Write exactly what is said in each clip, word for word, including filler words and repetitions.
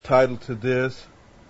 title to this,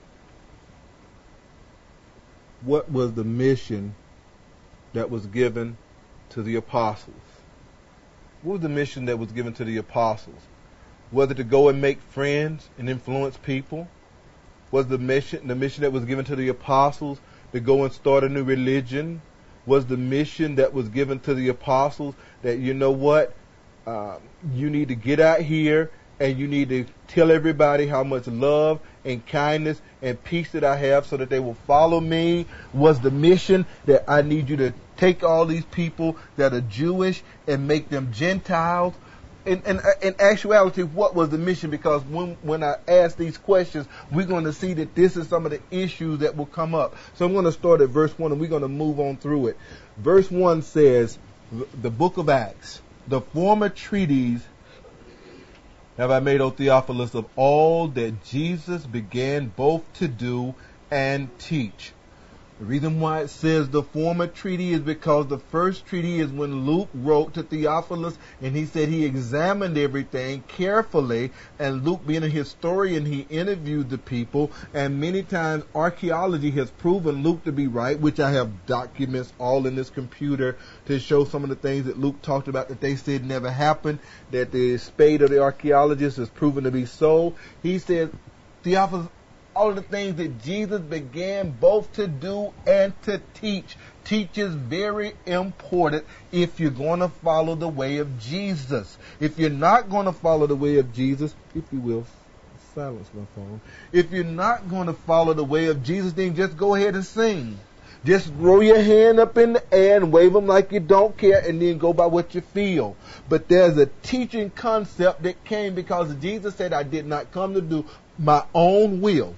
what was the mission that was given to the apostles? What was the mission that was given to the apostles? Was it to go and make friends and influence people? Was the mission the mission that was given to the apostles to go and start a new religion? Was the mission that was given to the apostles that, you know what, uh, you need to get out here and you need to tell everybody how much love and kindness and peace that I have so that they will follow me? Was the mission that I need you to take all these people that are Jewish and make them Gentiles? In, in, in actuality, what was the mission? Because when, when I ask these questions, we're going to see that this is some of the issues that will come up. So I'm going to start at verse one and we're going to move on through it. Verse one says, the book of Acts, the former treatise have I made, O Theophilus, of all that Jesus began both to do and teach. The reason why it says the former treaty is because the first treaty is when Luke wrote to Theophilus and he said he examined everything carefully, and Luke, being a historian, he interviewed the people, and many times archaeology has proven Luke to be right, which I have documents all in this computer to show some of the things that Luke talked about that they said never happened, that the spade of the archaeologist has proven to be so. He said, Theophilus, all of the things that Jesus began both to do and to teach. Teach is very important if you're going to follow the way of Jesus. If you're not going to follow the way of Jesus, if you will, silence my phone. If you're not going to follow the way of Jesus, then just go ahead and sing. Just throw your hand up in the air and wave them like you don't care, and then go by what you feel. But there's a teaching concept that came because Jesus said, I did not come to do my own will,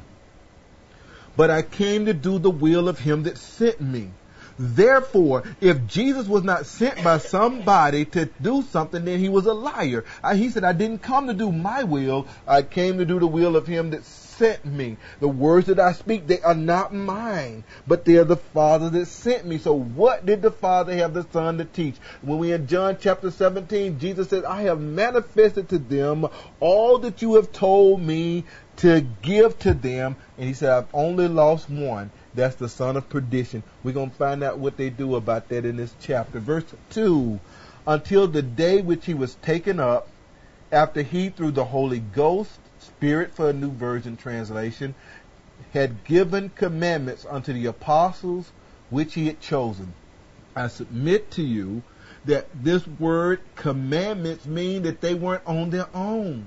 but I came to do the will of him that sent me. Therefore, if Jesus was not sent by somebody to do something, then he was a liar. Uh, he said, I didn't come to do my will. I came to do the will of him that sent me. The words that I speak, they are not mine, but they are the Father that sent me. So what did the Father have the Son to teach? When we in John chapter seventeen, Jesus said, I have manifested to them all that you have told me to give to them. And he said, I've only lost one. That's the son of perdition. We're going to find out what they do about that in this chapter. Verse two, until the day which he was taken up, after he, through the Holy Ghost, Spirit for a New Version translation, had given commandments unto the apostles which he had chosen. I submit to you that this word commandments mean that they weren't on their own.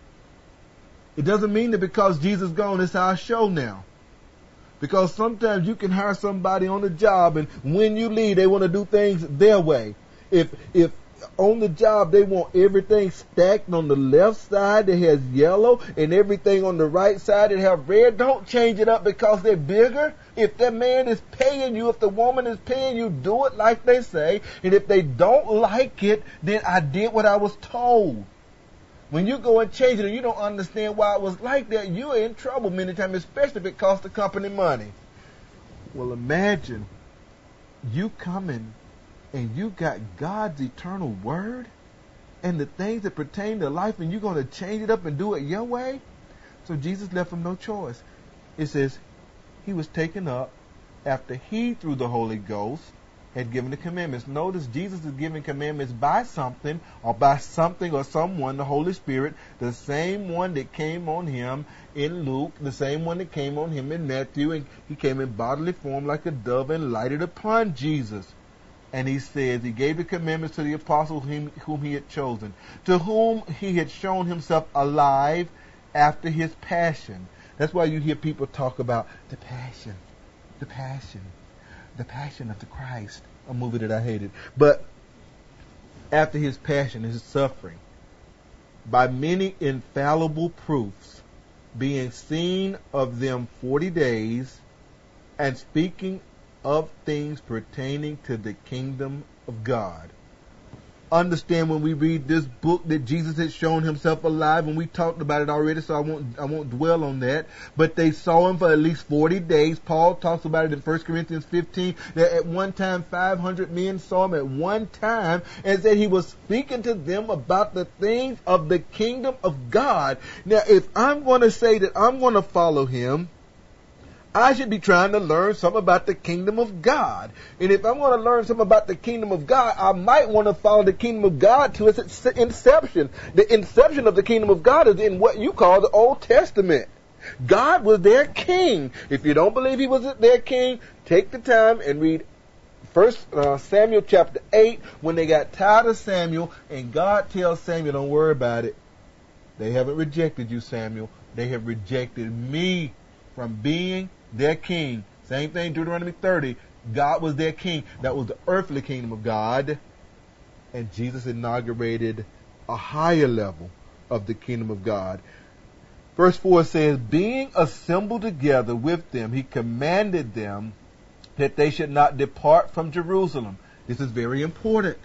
It doesn't mean that because Jesus gone, it's our show now. Because sometimes you can hire somebody on the job, and when you leave, they want to do things their way. If if on the job they want everything stacked on the left side that has yellow, and everything on the right side that have red, don't change it up because they're bigger. If that man is paying you, if the woman is paying you, do it like they say. And if they don't like it, then I did what I was told. When you go and change it and you don't understand why it was like that, you're in trouble many times, especially if it costs the company money. Well, imagine you coming and you got God's eternal word and the things that pertain to life, and you're going to change it up and do it your way? So Jesus left him no choice. It says he was taken up after he, through the Holy Ghost, had given the commandments. Notice Jesus is giving commandments by something or by something or someone, the Holy Spirit, the same one that came on him in Luke, the same one that came on him in Matthew, and he came in bodily form like a dove and lighted upon Jesus. And he says he gave the commandments to the apostles whom, whom he had chosen, to whom he had shown himself alive after his passion. That's why you hear people talk about the passion, the passion. The Passion of the Christ, a movie that I hated. But after his passion, his suffering, by many infallible proofs, being seen of them forty days, and speaking of things pertaining to the kingdom of God, understand when we read this book that Jesus had shown himself alive, and we talked about it already, so I won't I won't dwell on that. But they saw him for at least forty days. Paul talks about it in First Corinthians fifteen, that at one time five hundred men saw him at one time, and said he was speaking to them about the things of the kingdom of God. Now, if I'm going to say that I'm going to follow him, I should be trying to learn something about the kingdom of God. And if I'm going to learn something about the kingdom of God, I might want to follow the kingdom of God to its inception. The inception of the kingdom of God is in what you call the Old Testament. God was their king. If you don't believe he was their king, take the time and read First uh, Samuel chapter eight, when they got tired of Samuel, and God tells Samuel, don't worry about it. They haven't rejected you, Samuel. They have rejected me from being their king. Same thing, Deuteronomy thirty. God was their king. That was the earthly kingdom of God. And Jesus inaugurated a higher level of the kingdom of God. Verse four says, being assembled together with them, he commanded them that they should not depart from Jerusalem. This is very important.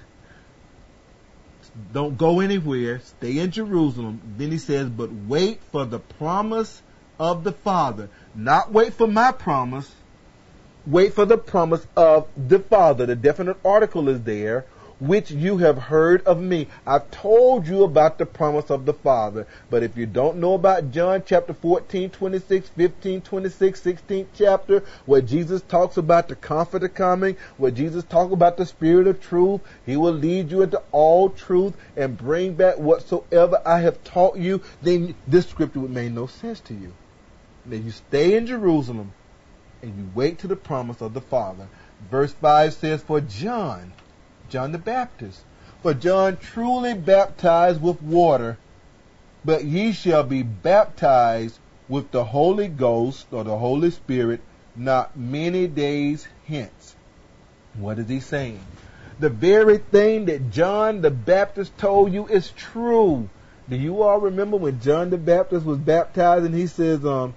Don't go anywhere. Stay in Jerusalem. Then he says, but wait for the promise of the Father. Not wait for my promise. Wait for the promise of the Father. The definite article is there, which you have heard of me. I've told you about the promise of the Father. But if you don't know about John chapter fourteen, twenty-six, fifteen, twenty-six, sixteenth chapter, where Jesus talks about the Comforter coming, where Jesus talks about the Spirit of truth, he will lead you into all truth and bring back whatsoever I have taught you, then this scripture would make no sense to you. Then you stay in Jerusalem and you wait to the promise of the Father. Verse five says, for John, John the Baptist, for John truly baptized with water, but ye shall be baptized with the Holy Ghost or the Holy Spirit not many days hence. What is he saying? The very thing that John the Baptist told you is true. Do you all remember when John the Baptist was baptized and he says, um,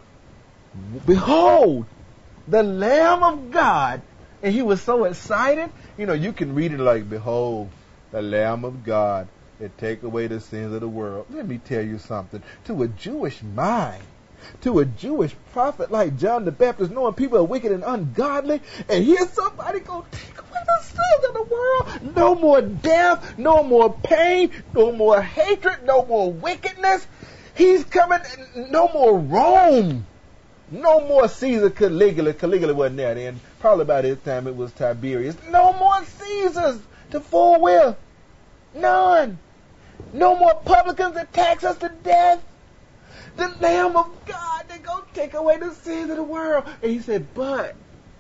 behold, the Lamb of God. And he was so excited. You know, you can read it like, behold, the Lamb of God that take away the sins of the world. Let me tell you something. To a Jewish mind, to a Jewish prophet like John the Baptist, knowing people are wicked and ungodly, and here's somebody go take away the sins of the world. No more death, no more pain, no more hatred, no more wickedness. He's coming, no more Rome. No more Caesar Caligula. Caligula wasn't there then. Probably by this time it was Tiberius. No more Caesars to fool with. None. No more publicans that tax us to death. The Lamb of God that go take away the sins of the world. And he said, but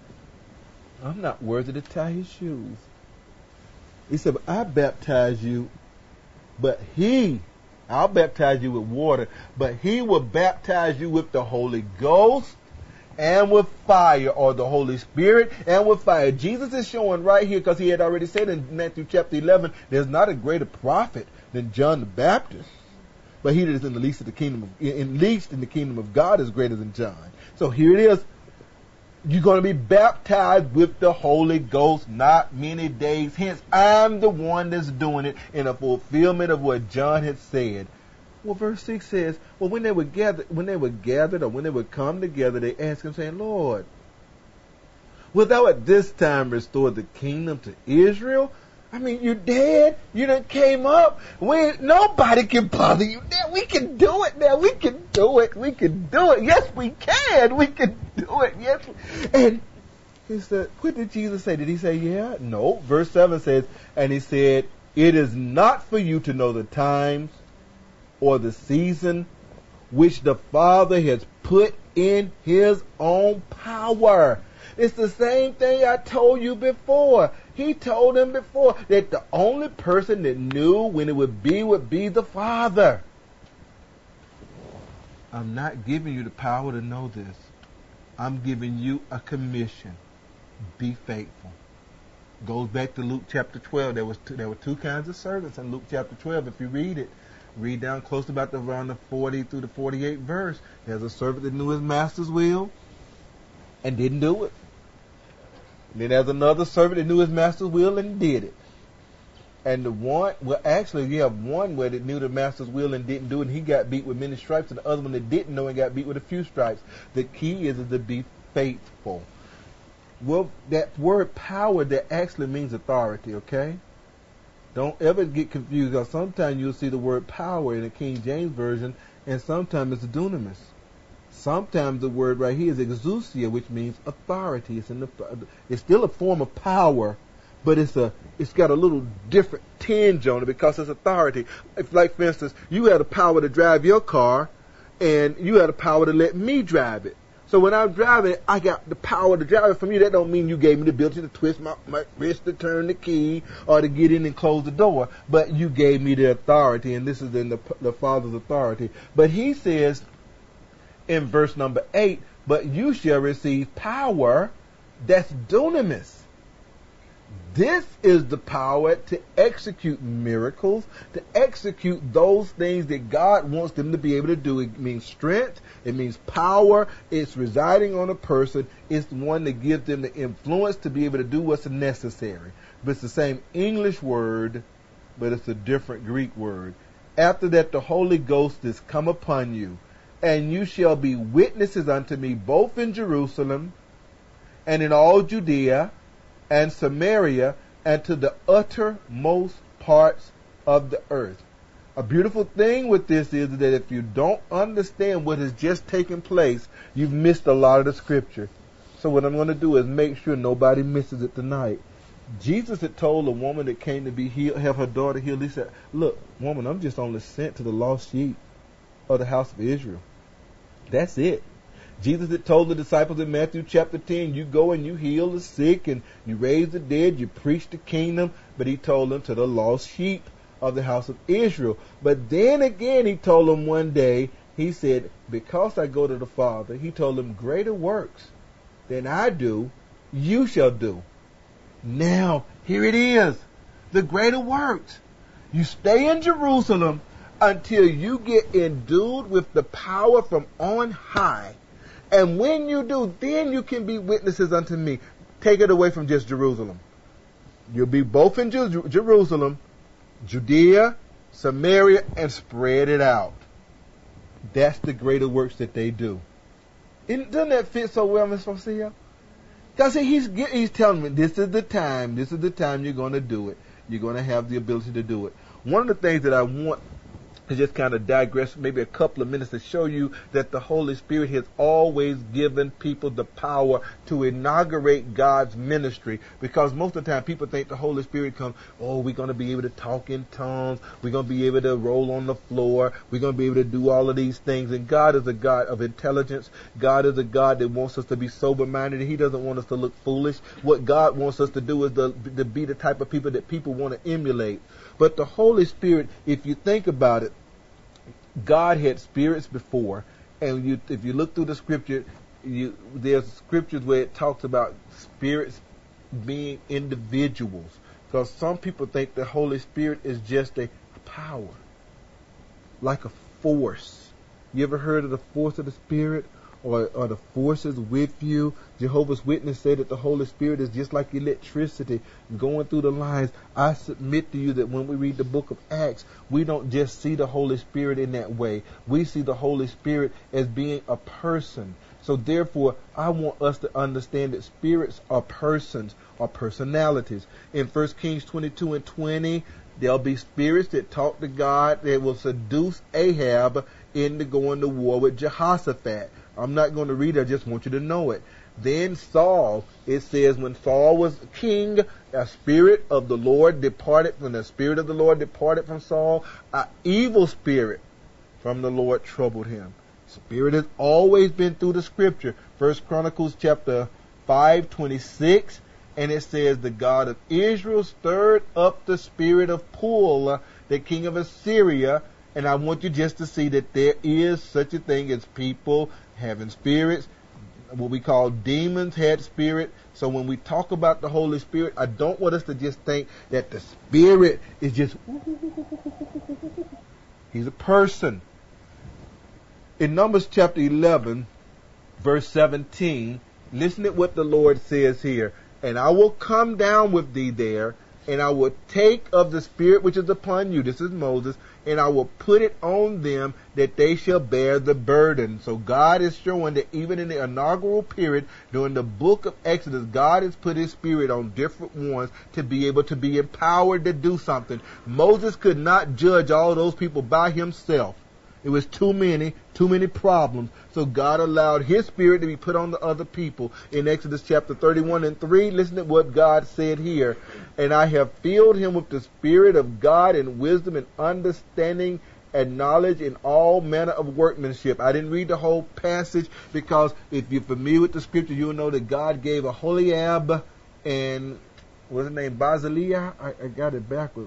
I'm not worthy to tie his shoes. He said, but I baptize you, but he, I'll baptize you with water, but he will baptize you with the Holy Ghost and with fire, or the Holy Spirit and with fire. Jesus is showing right here, because he had already said in Matthew chapter eleven, there's not a greater prophet than John the Baptist, but he that is in the least of the kingdom of, in least in the kingdom of God is greater than John. So here it is. You're going to be baptized with the Holy Ghost not many days hence. I'm the one that's doing it in a fulfillment of what John had said. Well, verse six says, well, when they were gathered, when they were gathered or when they would come together, they asked him, saying, Lord, wilt thou at this time restore the kingdom to Israel? I mean, you're dead. You done came up. We, nobody can bother you now. We can do it now. We can do it. We can do it. Yes, we can. We can do it. Yes. And he said, what did Jesus say? Did he say, yeah? No. Verse seven says, and he said, it is not for you to know the times or the season which the Father has put in his own power. It's the same thing I told you before. He told him before that the only person that knew when it would be would be the Father. I'm not giving you the power to know this. I'm giving you a commission. Be faithful. Goes back to Luke chapter twelve. There was two, there were two kinds of servants in Luke chapter twelve. If you read it, read down close to about the, around the forty through the forty-eight verse. There's a servant that knew his master's will and didn't do it. Then there's another servant that knew his master's will and did it. And the one, well, actually, you have one where that knew the master's will and didn't do it, and he got beat with many stripes, and the other one that didn't know and got beat with a few stripes. The key is to be faithful. Well, that word power, that actually means authority, okay? Don't ever get confused, because sometimes you'll see the word power in the King James Version, and sometimes it's dunamis. Sometimes the word right here is exousia, which means authority. It's in the, it's still a form of power, but it's a, it's got a little different tinge on it because it's authority. If, like, for instance, you had the power to drive your car, and you had the power to let me drive it. So when I'm driving, I got the power to drive it from you. That don't mean you gave me the ability to twist my, my wrist to turn the key or to get in and close the door. But you gave me the authority, and this is in the, the Father's authority. But he says in verse number eight, but you shall receive power. That's dunamis. This is the power to execute miracles, to execute those things that God wants them to be able to do. It means strength. It means power. It's residing on a person. It's the one that gives them the influence to be able to do what's necessary. But it's the same English word, but it's a different Greek word. After that, the Holy Ghost is come upon you, and you shall be witnesses unto me both in Jerusalem and in all Judea and Samaria, and to the uttermost parts of the earth. A beautiful thing with this is that if you don't understand what has just taken place, you've missed a lot of the scripture. So what I'm going to do is make sure nobody misses it tonight. Jesus had told a woman that came to be healed, have her daughter healed. He said, look, woman, I'm just only sent to the lost sheep of the house of Israel. That's it. Jesus had told the disciples in Matthew chapter ten, you go and you heal the sick and you raise the dead, you preach the kingdom. But he told them to the lost sheep of the house of Israel. But then again, he told them one day, he said, because I go to the Father, he told them, greater works than I do, you shall do. Now, here it is, the greater works. You stay in Jerusalem until you get endued with the power from on high. And when you do, then you can be witnesses unto me. Take it away from just Jerusalem. You'll be both in Jer- Jerusalem, Judea, Samaria, and spread it out. That's the greater works that they do. And doesn't that fit so well, Miss Sophia? Because he's, he's telling me, this is the time, this is the time you're going to do it. You're going to have the ability to do it. One of the things that I want to just kind of digress maybe a couple of minutes to show you that the Holy Spirit has always given people the power to inaugurate God's ministry, because most of the time people think the Holy Spirit comes, oh, we're going to be able to talk in tongues, we're going to be able to roll on the floor, we're going to be able to do all of these things. And God is a God of intelligence. God is a God that wants us to be sober-minded. He doesn't want us to look foolish. What God wants us to do is to, to be the type of people that people want to emulate. But the Holy Spirit, if you think about it, God had spirits before, and you, if you look through the scripture, you, there's scriptures where it talks about spirits being individuals. Because some people think the Holy Spirit is just a power, like a force. You ever heard of the force of the Spirit? Or, or the forces with you? Jehovah's Witnesses say that the Holy Spirit is just like electricity going through the lines. I submit to you that when we read the book of Acts, we don't just see the Holy Spirit in that way. We see the Holy Spirit as being a person. So therefore, I want us to understand that spirits are persons, or personalities. In First Kings twenty-two and twenty, there'll be spirits that talk to God that will seduce Ahab into going to war with Jehoshaphat. I'm not going to read it, I just want you to know it. Then Saul, it says when Saul was king, a spirit of the Lord departed from the spirit of the Lord departed from Saul. An evil spirit from the Lord troubled him. Spirit has always been through the scripture. First Chronicles chapter five, twenty-six. And it says, the God of Israel stirred up the spirit of Pul, the king of Assyria. And I want you just to see that there is such a thing as people having spirits. What we call demons had spirit. So when we talk about the Holy Spirit, I don't want us to just think that the Spirit is just, he's a person. In Numbers chapter eleven, verse seventeen, listen to what the Lord says here. And I will come down with thee there, and I will take of the Spirit which is upon you, this is Moses, and I will put it on them that they shall bear the burden. So God is showing that even in the inaugural period, during the book of Exodus, God has put his Spirit on different ones to be able to be empowered to do something. Moses could not judge all those people by himself. It was too many, too many problems. So God allowed his Spirit to be put on the other people. In Exodus chapter thirty-one and three, listen to what God said here. And I have filled him with the Spirit of God and wisdom and understanding and knowledge in all manner of workmanship. I didn't read the whole passage because if you're familiar with the scripture, you'll know that God gave Aholiab and, what's his name, Basilea? I, I got it backwards.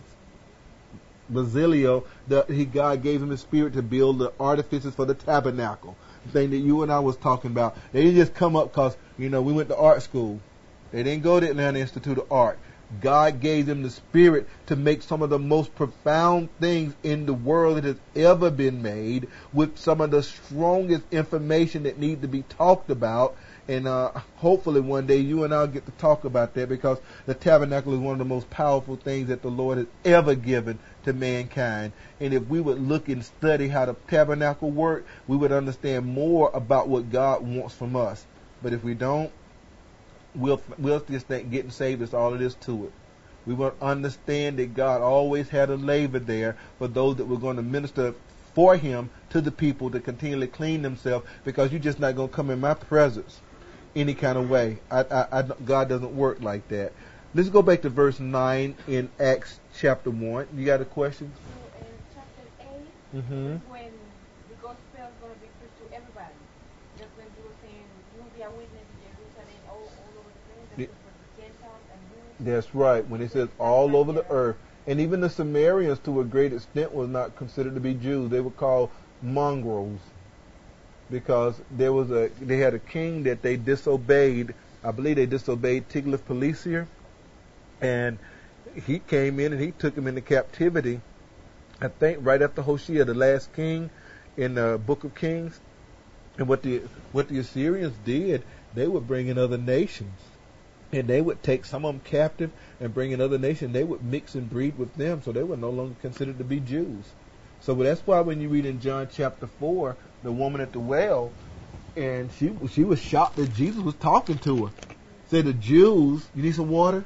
Basilio, that he God gave him the Spirit to build the artifices for the tabernacle. The thing that you and I was talking about. They didn't just come up because, you know, we went to art school. They didn't go to Atlanta Institute of Art. God gave them the Spirit to make some of the most profound things in the world that has ever been made, with some of the strongest information that need to be talked about. And uh, hopefully one day you and I will get to talk about that, because the tabernacle is one of the most powerful things that the Lord has ever given to mankind. And if we would look and study how the tabernacle worked, we would understand more about what God wants from us. But if we don't, we'll, we'll just think getting saved is all it is to it. We won't understand that God always had a labor there for those that were going to minister for him to the people to continually clean themselves, because you're just not going to come in my presence any kind of way. I, I, I, God doesn't work like that. Let's go back to verse nine in Acts chapter one. You got a question? So in chapter eight, Mm-hmm. is when the gospel is going to be preached to everybody. Just when he was saying, you will be a witness in Jerusalem, all, all over the place, that's for the Gentiles and Jews. That's right. When it says all over the earth. And even the Samaritans, to a great extent, was not considered to be Jews. They were called mongrels, because there was a they had a king that they disobeyed. I believe they disobeyed Tiglath-Pileser, and he came in and he took him into captivity. I think right after Hoshea, the last king in the Book of Kings. And what the what the Assyrians did, they would bring in other nations, and they would take some of them captive and bring in other nations. They would mix and breed with them, so they were no longer considered to be Jews. So that's why when you read in John chapter four, the woman at the well, and she she was shocked that Jesus was talking to her. Said, the Jews, you need some water?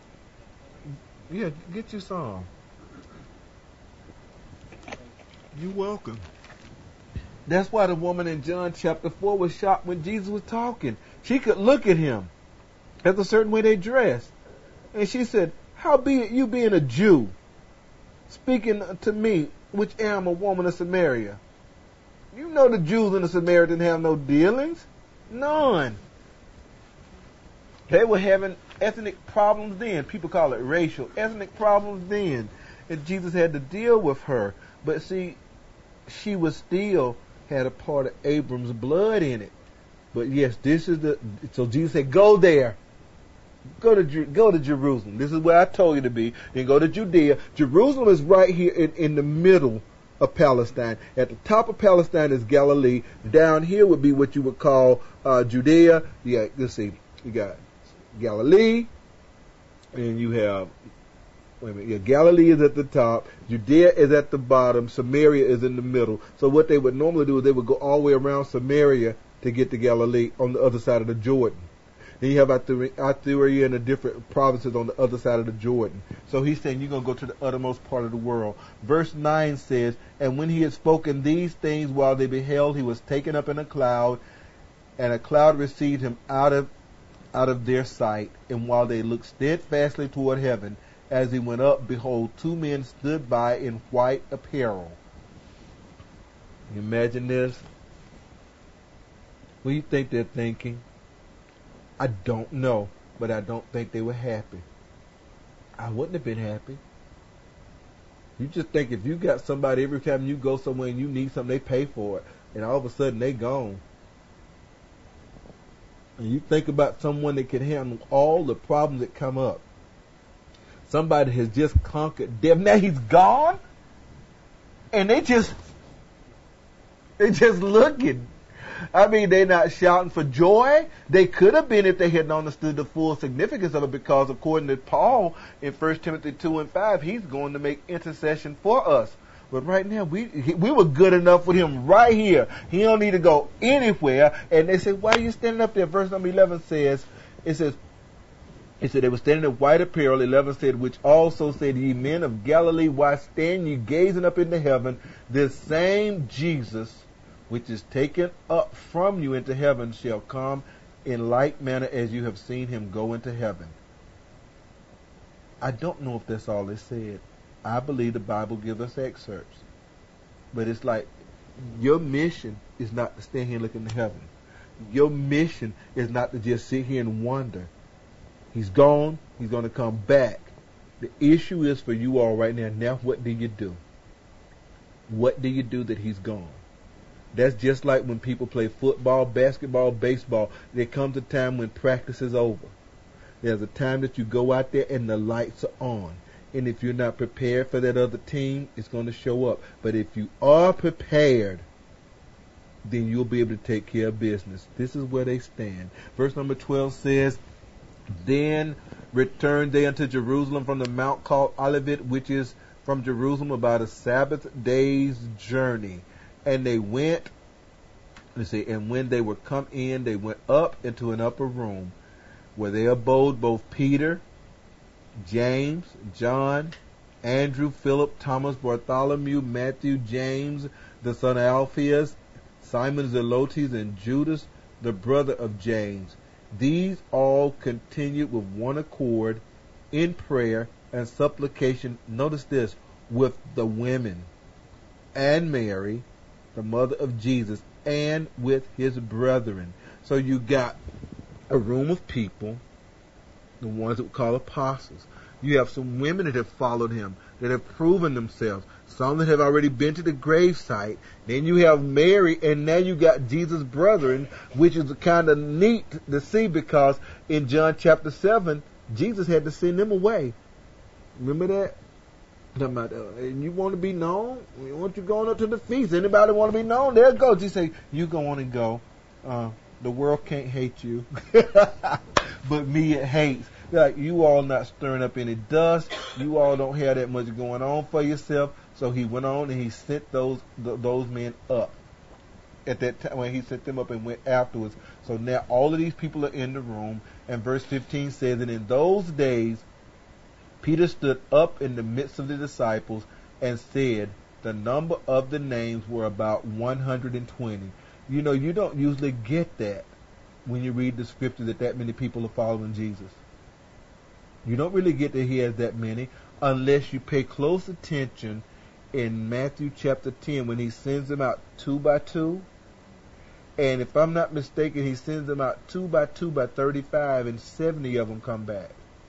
Yeah, get you some. You're welcome. That's why the woman in John chapter four was shocked when Jesus was talking. She could look at him. That's a certain way they dressed. And she said, how be it you being a Jew, speaking to me, which am a woman of Samaria? You know the Jews and the Samaritans have no dealings. None. They were having ethnic problems then. People call it racial. Ethnic problems then. And Jesus had to deal with her. But see, she was still had a part of Abram's blood in it. But yes, this is the, so Jesus said, go there. Go to go to Jerusalem. This is where I told you to be. Then go to Judea. Jerusalem is right here in, in the middle of Palestine. At the top of Palestine is Galilee. Down here would be what you would call uh, Judea. Yeah, let's see. You got Galilee, and you have, wait a minute, yeah, Galilee is at the top, Judea is at the bottom, Samaria is in the middle. So what they would normally do is they would go all the way around Samaria to get to Galilee on the other side of the Jordan. Then you have Arthuria and the different provinces on the other side of the Jordan. So he's saying you're going to go to the uttermost part of the world. Verse nine says, and when he had spoken these things while they beheld, he was taken up in a cloud, and a cloud received him out of out of their sight. And while they looked steadfastly toward heaven, as he went up, behold, two men stood by in white apparel. Can you imagine this? What do you think they're thinking? I don't know, but I don't think they were happy. I wouldn't have been happy. You just think if you got somebody, every time you go somewhere and you need something, they pay for it, and all of a sudden they gone. And you think about someone that can handle all the problems that come up. Somebody has just conquered death. Now he's gone, and they just they just looking. I mean, they're not shouting for joy. They could have been if they had understood the full significance of it, because according to Paul in First Timothy two and five, he's going to make intercession for us. But right now, we he, we were good enough with him right here. He don't need to go anywhere. And they said, why are you standing up there? Verse number eleven says, it says, It said, they were standing in white apparel. eleven said, which also said, ye men of Galilee, why stand ye gazing up into heaven? This same Jesus, which is taken up from you into heaven, shall come in like manner as you have seen him go into heaven. I don't know if that's all it said. I believe the Bible gives us excerpts. But it's like, your mission is not to stand here and look into heaven. Your mission is not to just sit here and wonder. He's gone. He's going to come back. The issue is for you all right now. Now, what do you do? What do you do that he's gone? That's just like when people play football, basketball, baseball. There comes a time when practice is over. There's a time that you go out there and the lights are on. And if you're not prepared for that other team, it's going to show up. But if you are prepared, then you'll be able to take care of business. This is where they stand. Verse number twelve says, then returned they unto Jerusalem from the mount called Olivet, which is from Jerusalem about a Sabbath day's journey. And they went, let's see, and when they were come in, they went up into an upper room, where they abode both Peter, James, John, Andrew, Philip, Thomas, Bartholomew, Matthew, James, the son of Alphaeus, Simon Zelotes, and Judas, the brother of James. These all continued with one accord in prayer and supplication. Notice this, with the women and Mary, the mother of Jesus, and with his brethren. So you got a room of people, the ones that we call apostles. You have some women that have followed him, that have proven themselves. Some that have already been to the gravesite. Then you have Mary, and now you got Jesus' brethren, which is kind of neat to see, because in John chapter seven, Jesus had to send them away. Remember that? About, uh, and you want to be known? You want you going up to the feast? Anybody want to be known? There it goes. Jesus say, you go on and go. Uh, the world can't hate you, but me it hates. Like, you all not stirring up any dust. You all don't have that much going on for yourself. So he went on and he sent those th- those men up. At that time, when he sent them up and went afterwards. So now all of these people are in the room. And verse fifteen says, and in those days, Peter stood up in the midst of the disciples and said, the number of the names were about one hundred twenty. You know, you don't usually get that when you read the scripture, that that many people are following Jesus. You don't really get that he has that many unless you pay close attention in Matthew chapter ten when he sends them out two by two. And if I'm not mistaken, he sends them out two by two by thirty-five, and seventy of them come back.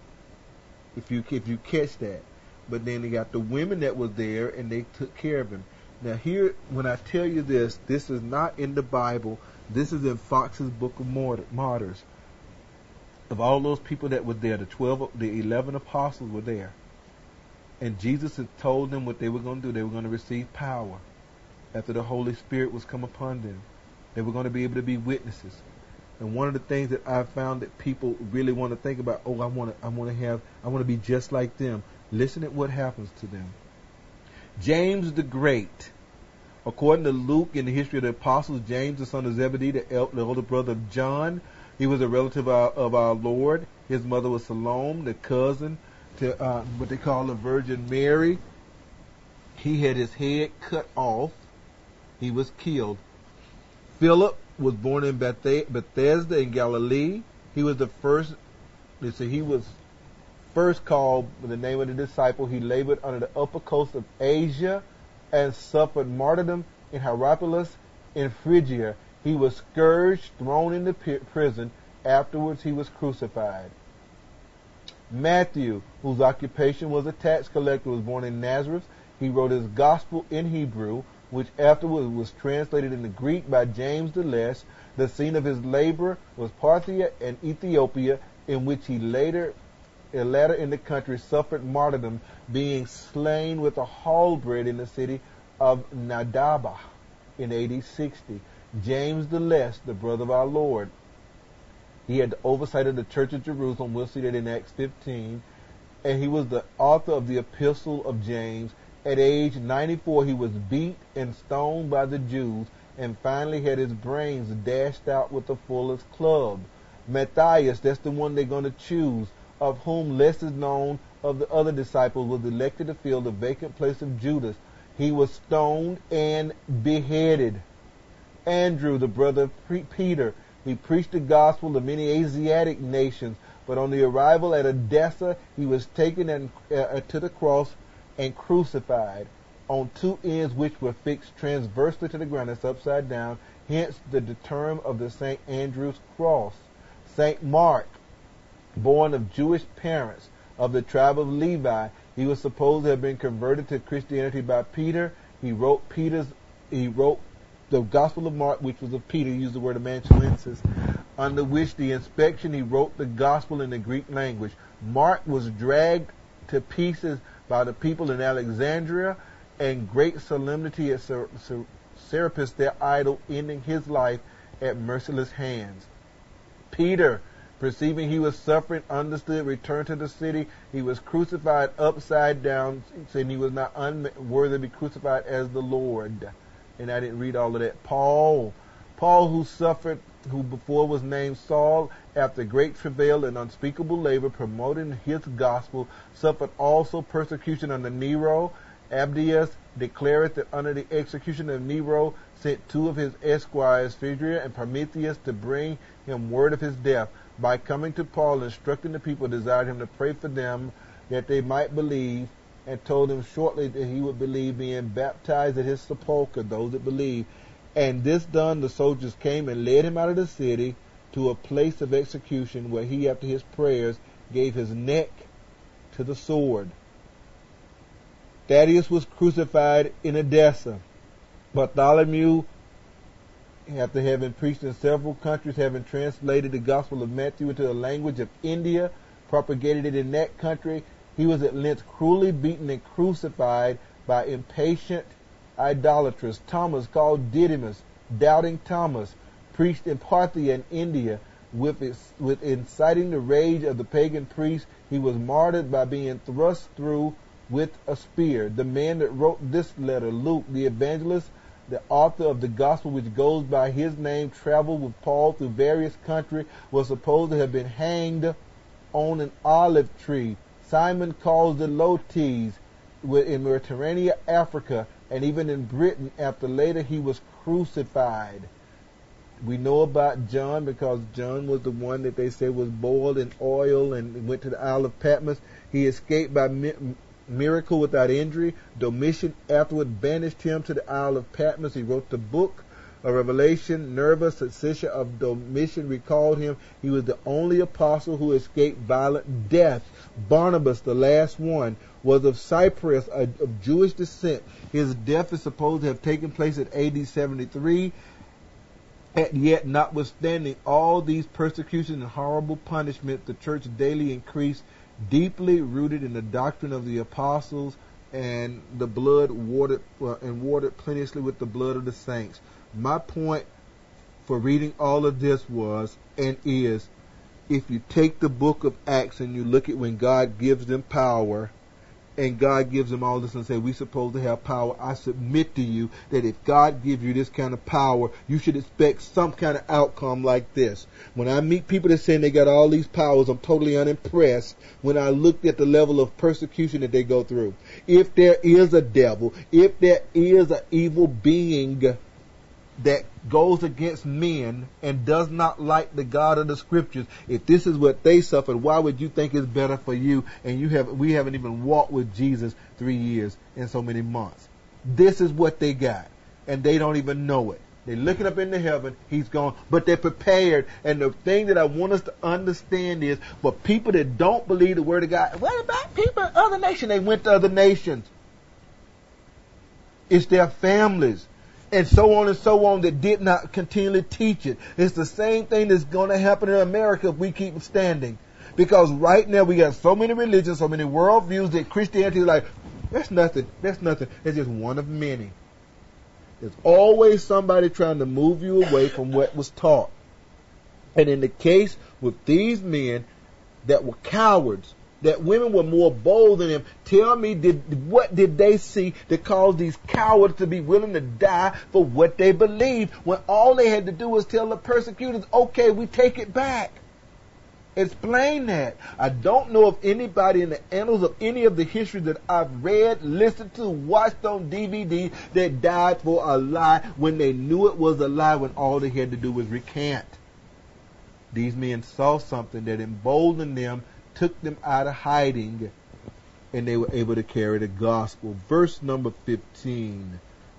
If you if you catch that. But then they got the women that were there, and they took care of him. Now here, when I tell you this, this is not in the Bible. This is in Fox's Book of Martyrs. Of all those people that were there, the twelve, the eleven apostles were there. And Jesus had told them what they were going to do. They were going to receive power after the Holy Spirit was come upon them. They were going to be able to be witnesses. And one of the things that I found that people really want to think about, oh, I want to, I want to have, I want to be just like them. Listen at what happens to them. James the Great, according to Luke, in the history of the apostles, James, the son of Zebedee, the, el- the older brother of John, he was a relative of, of our Lord. His mother was Salome, the cousin to uh, what they call the Virgin Mary. He had his head cut off. He was killed. Philip was born in Beth- Bethesda in Galilee. He was the first, they say he was first called by the name of the disciple. He labored under the upper coast of Asia and suffered martyrdom in Hierapolis in Phrygia. He was scourged, thrown into prison. Afterwards, he was crucified. Matthew, whose occupation was a tax collector, was born in Nazareth. He wrote his gospel in Hebrew, which afterwards was translated into Greek by James the Less. The scene of his labor was Parthia and Ethiopia, in which he later, later in the country, suffered martyrdom, being slain with a halberd in the city of Nadabah in A D sixty. James the Less, the brother of our Lord. He had the oversight of the Church of Jerusalem. We'll see that in Acts fifteen. And he was the author of the Epistle of James. At age ninety-four, he was beat and stoned by the Jews, and finally had his brains dashed out with a fuller's club. Matthias, that's the one they're going to choose, of whom less is known of the other disciples, was elected to fill the vacant place of Judas. He was stoned and beheaded. Andrew, the brother of Peter, he preached the gospel to many Asiatic nations, but on the arrival at Edessa, he was taken and, uh, to the cross and crucified on two ends which were fixed transversely to the ground. It's upside down. Hence the term of the Saint Andrew's cross. Saint Mark, born of Jewish parents of the tribe of Levi, he was supposed to have been converted to Christianity by Peter. He wrote Peter's. He wrote the Gospel of Mark, which was of Peter. He used the word amanuensis, under which the inspection he wrote the Gospel in the Greek language. Mark was dragged to pieces by the people in Alexandria, and great solemnity at Ser- Ser- Serapis, their idol, ending his life at merciless hands. Peter, perceiving he was suffering, understood, returned to the city. He was crucified upside down, saying he was not unworthy to be crucified as the Lord. And I didn't read all of that. Paul, Paul who suffered, who before was named Saul, after great travail and unspeakable labor, promoting his gospel, suffered also persecution under Nero. Abdias declareth that under the execution of Nero sent two of his esquires, Phaedria and Prometheus, to bring him word of his death. By coming to Paul, instructing the people, desired him to pray for them that they might believe, and told him shortly that he would believe, being baptized at his sepulchre, those that believe. And this done, the soldiers came and led him out of the city to a place of execution, where he, after his prayers, gave his neck to the sword. Thaddeus was crucified in Edessa. Bartholomew, after having preached in several countries, having translated the Gospel of Matthew into the language of India, propagated it in that country, he was at length cruelly beaten and crucified by impatient idolaters. Thomas, called Didymus, doubting Thomas, preached in Parthia in India. With, its, with inciting the rage of the pagan priests, he was martyred by being thrust through with a spear. The man that wrote this letter, Luke, the evangelist, the author of the gospel which goes by his name, traveled with Paul through various countries, was supposed to have been hanged on an olive tree. Simon called Zelotes in Mediterranean Africa, and even in Britain, after later he was crucified. We know about John because John was the one that they said was boiled in oil and went to the Isle of Patmos. He escaped by mi- miracle without injury. Domitian afterward banished him to the Isle of Patmos. He wrote the book of Revelation. Nerva, successor of Domitian, recalled him. He was the only apostle who escaped violent death. Barnabas, the last one, was of Cyprus, of Jewish descent. His death is supposed to have taken place at A D seventy-three. And yet, notwithstanding all these persecutions and horrible punishment, the church daily increased, deeply rooted in the doctrine of the apostles, and the blood watered uh, and watered plenteously with the blood of the saints. My point for reading all of this was and is, if you take the book of Acts and you look at when God gives them power, and God gives them all this and say, we're supposed to have power, I submit to you that if God gives you this kind of power, you should expect some kind of outcome like this. When I meet people that say they got all these powers, I'm totally unimpressed when I looked at the level of persecution that they go through. If there is a devil, if there is an evil being that goes against men and does not like the God of the Scriptures, if this is what they suffered, why would you think it's better for you? And you have we haven't even walked with Jesus three years and so many months. This is what they got, and they don't even know it. They're looking up into heaven, he's gone, but they're prepared. And the thing that I want us to understand is, for people that don't believe the Word of God, what about people in other nations? They went to other nations. It's their families, and so on and so on, that did not continually teach it. It's the same thing that's going to happen in America if we keep standing. Because right now we got so many religions, so many worldviews that Christianity is like, that's nothing, that's nothing. It's just one of many. There's always somebody trying to move you away from what was taught. And in the case with these men that were cowards, that women were more bold than them, tell me, did what did they see that caused these cowards to be willing to die for what they believed, when all they had to do was tell the persecutors, okay, we take it back. Explain that. I don't know of anybody in the annals of any of the history that I've read, listened to, watched on D V D that died for a lie when they knew it was a lie, when all they had to do was recant. These men saw something that emboldened them, took them out of hiding, and they were able to carry the gospel. Verse number fifteen.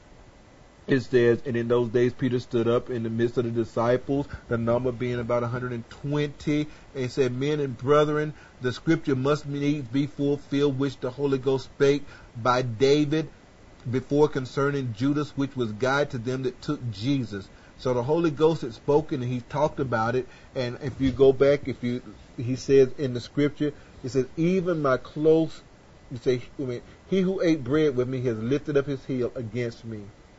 It says, and in those days Peter stood up in the midst of the disciples, the number being about one hundred twenty, and said, men and brethren, the scripture must needs be fulfilled, which the Holy Ghost spake by David before concerning Judas, which was guide to them that took Jesus. So the Holy Ghost had spoken, and he talked about it. And if you go back, if you, he says in the scripture, he says, even my close, you say, I mean, he who ate bread with me has lifted up his heel against me.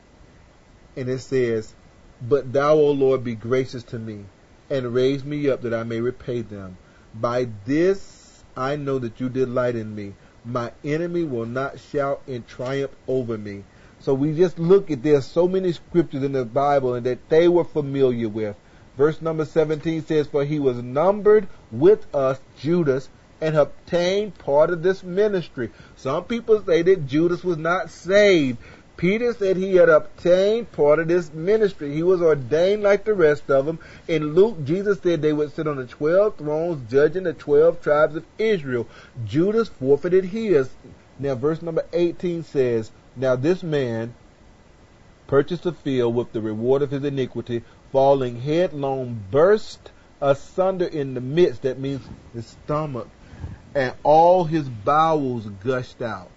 And it says, but thou, O Lord, be gracious to me, and raise me up that I may repay them. By this I know that you delight in me. My enemy will not shout in triumph over me. So we just look at, there's so many scriptures in the Bible and that they were familiar with. Verse number seventeen says, for he was numbered with us, Judas, and obtained part of this ministry. Some people say that Judas was not saved. Peter said he had obtained part of this ministry. He was ordained like the rest of them. In Luke, Jesus said they would sit on the twelve thrones judging the twelve tribes of Israel. Judas forfeited his. Now verse number eighteen says, now this man purchased a field with the reward of his iniquity, falling headlong, burst asunder in the midst, that means his stomach, and all his bowels gushed out.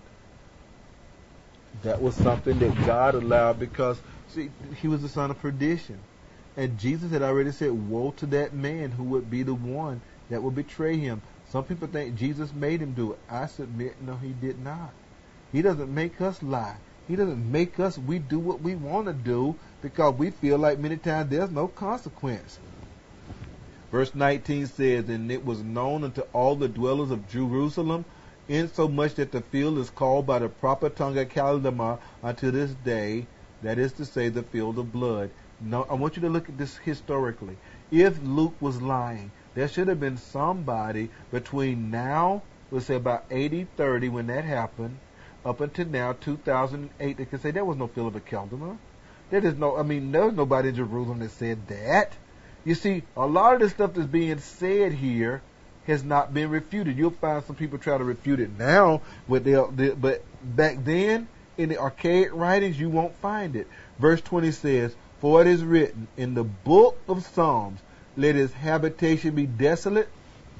That was something that God allowed because, see, he was the son of perdition. And Jesus had already said, woe to that man who would be the one that would betray him. Some people think Jesus made him do it. I submit, no, he did not. He doesn't make us lie. He doesn't make us, we do what we want to do because we feel like many times there's no consequence. Verse nineteen says, and it was known unto all the dwellers of Jerusalem, insomuch that the field is called by the proper tongue of Chaldama unto this day, that is to say, the field of blood. Now, I want you to look at this historically. If Luke was lying, there should have been somebody between now, let's say about eighty thirty when that happened, up until now, two thousand eight, that could say there was no field of Chaldama. There is no, I mean, there's nobody in Jerusalem that said that. You see, a lot of the stuff that's being said here has not been refuted. You'll find some people try to refute it now, but, they, but back then, in the archaic writings, you won't find it. Verse twenty says, for it is written in the book of Psalms, let his habitation be desolate,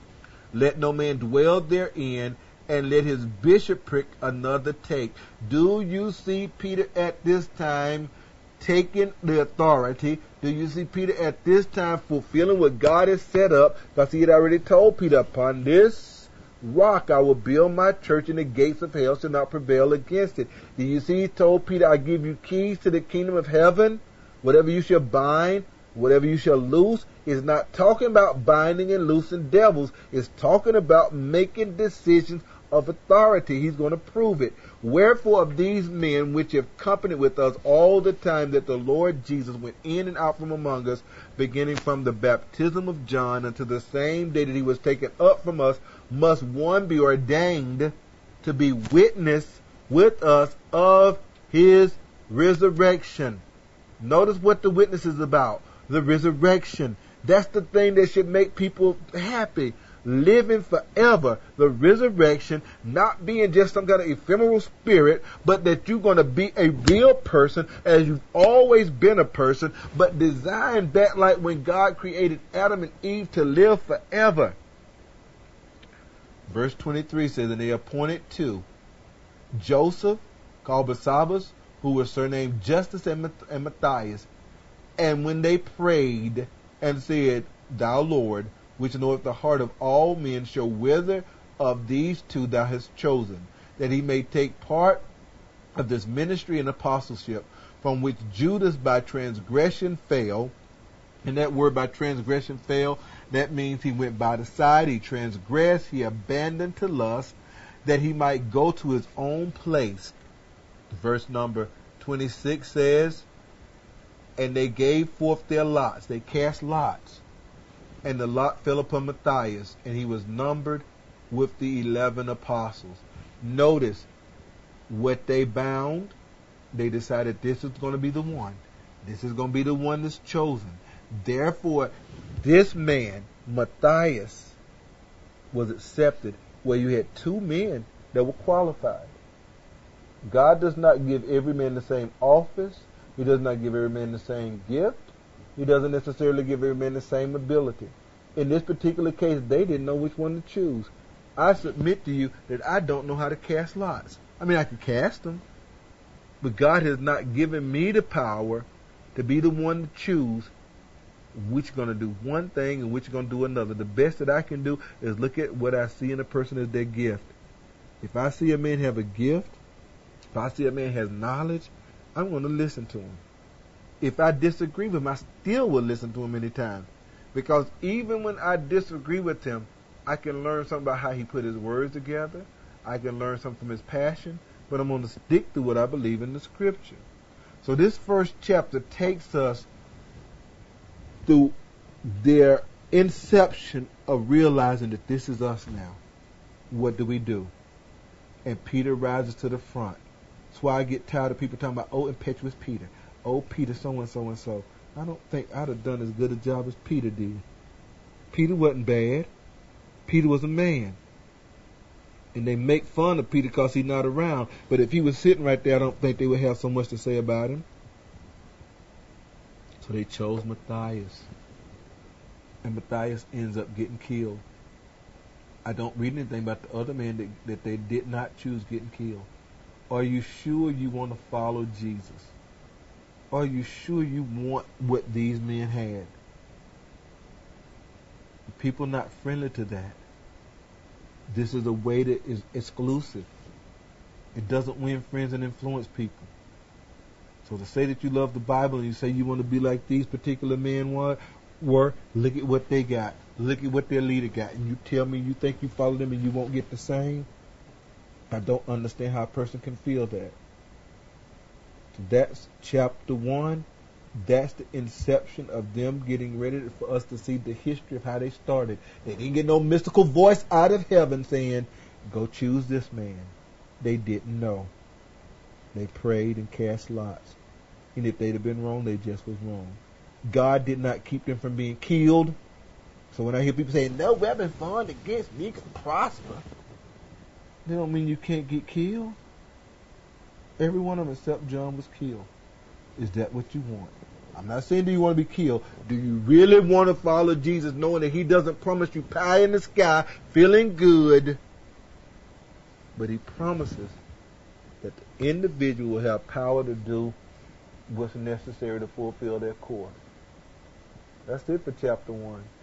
let no man dwell therein, and let his bishopric another take. Do you see Peter at this time taking the authority? Do you see Peter at this time fulfilling what God has set up? Because he had already told Peter, upon this rock I will build my church, and the gates of hell shall not prevail against it. Do you see he told Peter, I give you keys to the kingdom of heaven. Whatever you shall bind, whatever you shall loose. Is not talking about binding and loosing devils. It's talking about making decisions of authority. He's going to prove it. Wherefore of these men which have company with us all the time that the Lord Jesus went in and out from among us, beginning from the baptism of John unto the same day that he was taken up from us, must one be ordained to be witness with us of his resurrection. Notice what the witness is about. The resurrection. That's the thing that should make people happy. Living forever. The resurrection, not being just some kind of ephemeral spirit, but that you're going to be a real person as you've always been a person, but designed back like when God created Adam and Eve to live forever. Verse twenty-three says, and they appointed two, Joseph, called Barsabas, who was surnamed Justus, and Matthias. And when they prayed and said, thou Lord, which knoweth the heart of all men, show whether of these two thou hast chosen, that he may take part of this ministry and apostleship, from which Judas by transgression fell. And that word by transgression fell, that means he went by the side, he transgressed, he abandoned to lust, that he might go to his own place. Verse number twenty-six says, and they gave forth their lots. They cast lots. And the lot fell upon Matthias, and he was numbered with the eleven apostles. Notice what they bound. They decided this is going to be the one. This is going to be the one that's chosen. Therefore, this man, Matthias, was accepted where you had two men that were qualified. God does not give every man the same office. He does not give every man the same gift. He doesn't necessarily give every man the same ability. In this particular case, they didn't know which one to choose. I submit to you that I don't know how to cast lots. I mean, I can cast them, but God has not given me the power to be the one to choose which going to do one thing and which going to do another. The best that I can do is look at what I see in a person as their gift. If I see a man have a gift, if I see a man has knowledge, I'm going to listen to him. If I disagree with him, I still will listen to him anytime. Because even when I disagree with him, I can learn something about how he put his words together. I can learn something from his passion. But I'm going to stick to what I believe in the Scripture. So this first chapter takes us through their inception of realizing that this is us now. What do we do? And Peter rises to the front. That's why I get tired of people talking about, oh, impetuous Peter. Oh, Peter so-and-so and so. I don't think I'd have done as good a job as Peter did. Peter wasn't bad. Peter was a man. And they make fun of Peter because he's not around. But if he was sitting right there, I don't think they would have so much to say about him. So they chose Matthias. And Matthias ends up getting killed. I don't read anything about the other man that, that they did not choose getting killed. Are you sure you want to follow Jesus? Are you sure you want what these men had? People not friendly to that. This is a way that is exclusive. It doesn't win friends and influence people. So to say that you love the Bible and you say you want to be like these particular men were, were, look at what they got. Look at what their leader got. And you tell me you think you follow them and you won't get the same? I don't understand how a person can feel that. So that's chapter one. That's the inception of them getting ready for us to see the history of how they started. They didn't get no mystical voice out of heaven saying, go choose this man. They didn't know. They prayed and cast lots. And if they'd have been wrong, they just was wrong. God did not keep them from being killed. So when I hear people saying, no weapon formed against me can prosper, they don't mean you can't get killed. Every one of them except John was killed. Is that what you want? I'm not saying do you want to be killed. Do you really want to follow Jesus knowing that he doesn't promise you pie in the sky, feeling good, but he promises that the individual will have power to do what's necessary to fulfill their course. That's it for chapter one.